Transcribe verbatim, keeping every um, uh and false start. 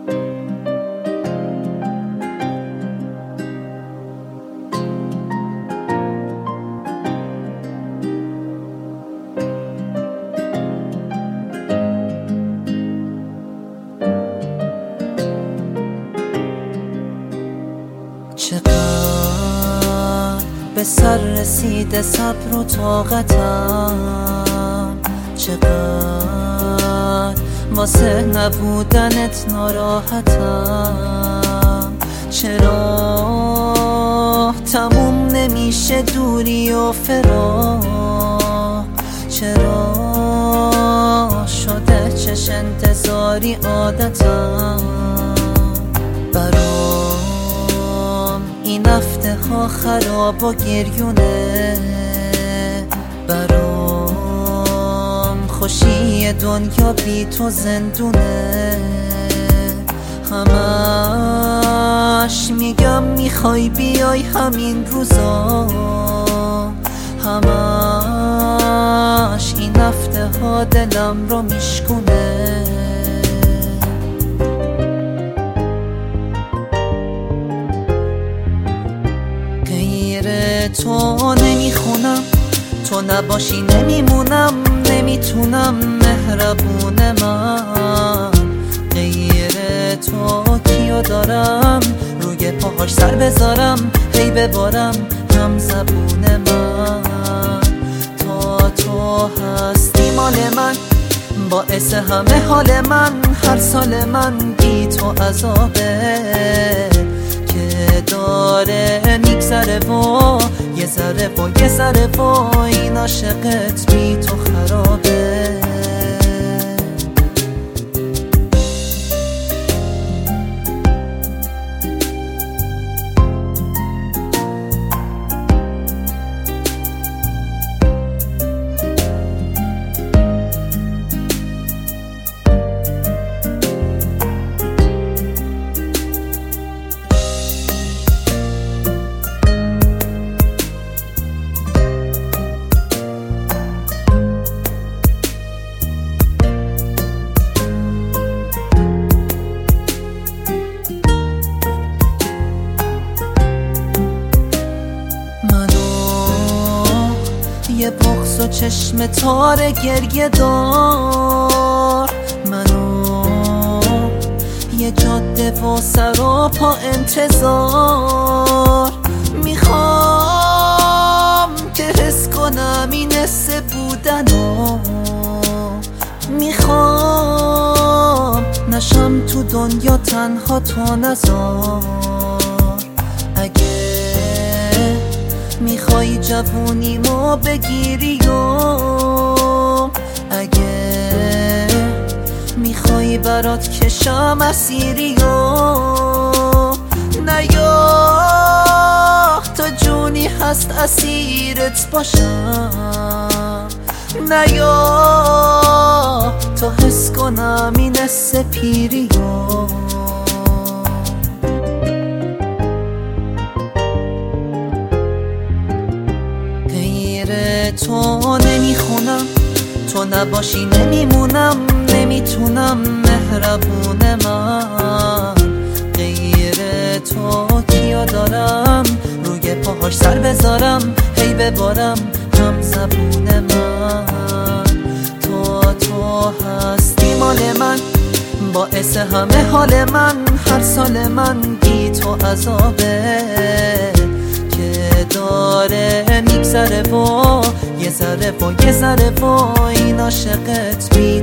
چقدر به سر رسیده صبر و طاقتم، چقدر واسه نبودنت ناراحتم. چرا تموم نمیشه دوری و فراق؟ چرا شده چش انتظاری عادتم؟ برام این هفته ها خراب و گریونه، برام خوشی دنیا بی تو زندونه. همش میگم میخوای بیای همین روزا، همش این هفته ها دلم رو میشکونه. تو نمیخونم، تو نباشی نمیمونم، نمیتونم مهربون من. غیر تو کیو دارم روی پاهاش سر بذارم، هی ببارم هم زبون من. تا تو هستی مال من، باعث همه حال من. هر سال من بی تو عذابه که داره میگذره و یه ذره و یه ذره و این عاشقت بی تو خرابه. یه بغض و چشم تار گریه دار، منو یه جاده و سر و پا انتظار. میخوام که حس کنم این حس بودنو، میخوام نشم تو دنیا تنها تو نزار. اگه میخوای جوونیمو بگیری و اگه میخوای برات کشم اسیری و نیا تا جونی هست اسیرت باشم. نیا تا حس کنم این حس پیری و تو نمیخونم، تو نباشی نمیمونم، نمیتونم مهربون من. غیر تو کیو دارم روی پاهاش سر بذارم، هی ببارم هم زبون من. تو تو هستی مال من، باعث همه حال من. هر سال من بی تو عذابه که داره میگذره و یه ذره و یه ذره و این عاشقت بی